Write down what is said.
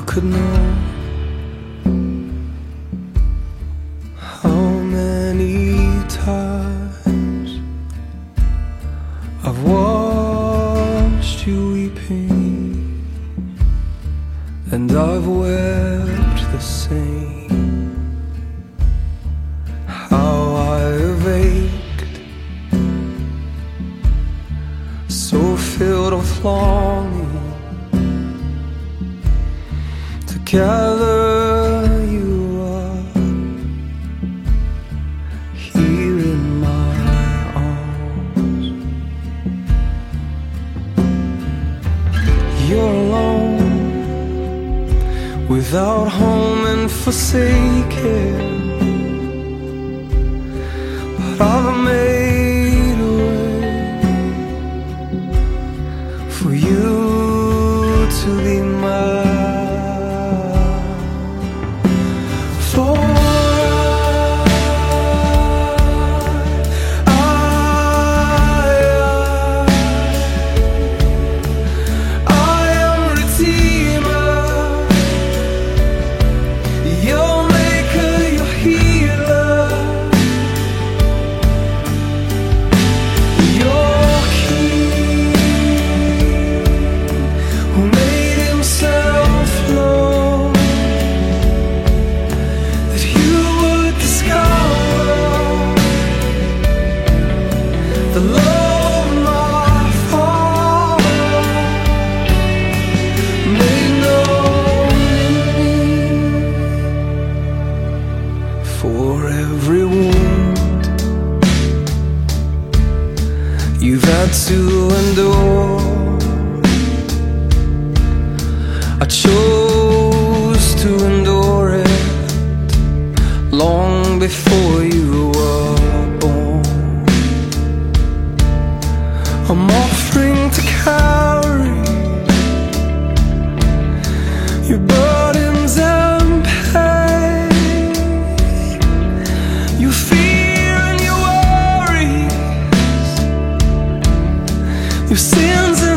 could know how many times I've watched you weeping, and I've wept the same. How I have ached, so filled with longing to gather you up here in my arms. You're alone, without home and forsaken, but I've made a way for you to be mine. For I am Redeemer, your maker, your healer, your king, who made himself known, that you would discover the love of my Father made known in me. For every wound you've had to endure, I chose to endure it long before you were born. I'm offering to carry your burdens and pain, your fear and your worries, your sins